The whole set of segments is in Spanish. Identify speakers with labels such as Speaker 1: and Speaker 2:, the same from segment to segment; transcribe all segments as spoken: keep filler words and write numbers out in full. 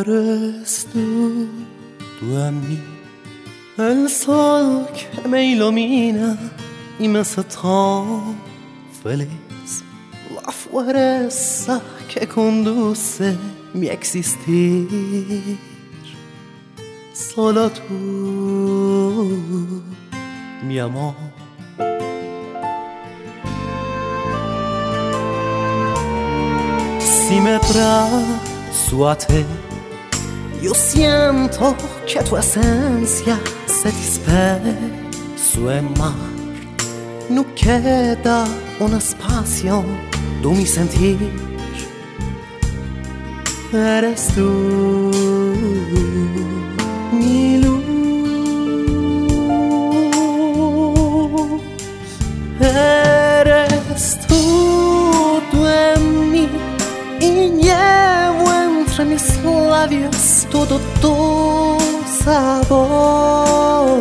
Speaker 1: Eres tú, tú a mí, el sol que me ilumina y me hace tan feliz, la fuerza que conduce mi existir. Solo tú, mi amor. Si me trazo a ti, yo siento que tu esencia se disperso en mar. No queda un espacio de mi sentir. Eres tú, mi luz. Eres tú, tú en mí, y llevo entre mis labios todo tu sabor.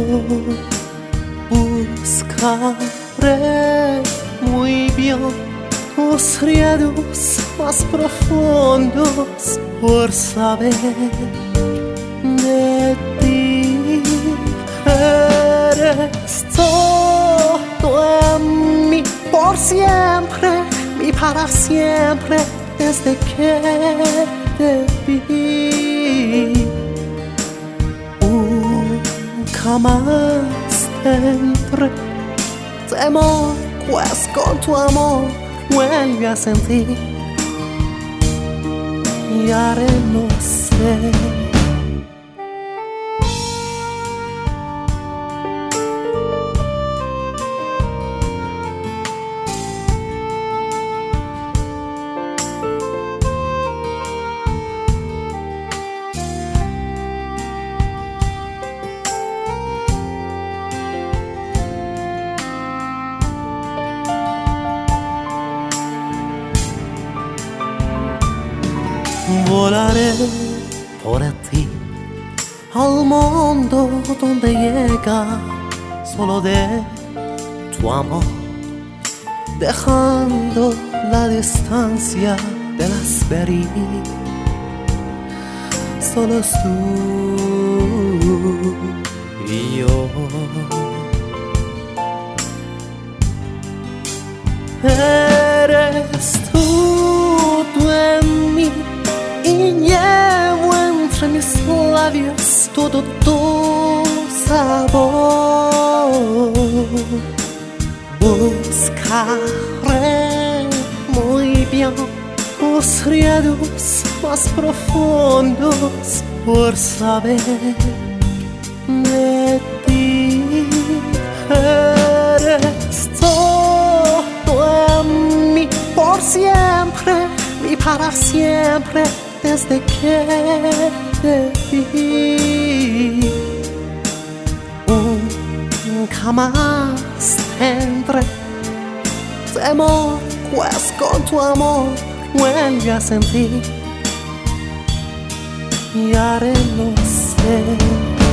Speaker 1: Buscaré muy bien los riados más profundos por saber de ti. Eres todo en mí, por siempre y para siempre, desde que te vi. Nunca más tendré temor, pues con tu amor vuelve a sentir y haremos ser. Volaré por ti al mundo donde llega solo de tu amor, dejando la distancia de las verí. Solo es tú y yo. Eres tú, tú en mí, y llevo entre mis labios todo tu sabor. Buscaré muy bien los riados más profundos por saber de ti. Eres todo en mí, por siempre y para siempre, desde que te vi. Nunca más tendré temor, pues con tu amor vuelve a sentir y haremos ser.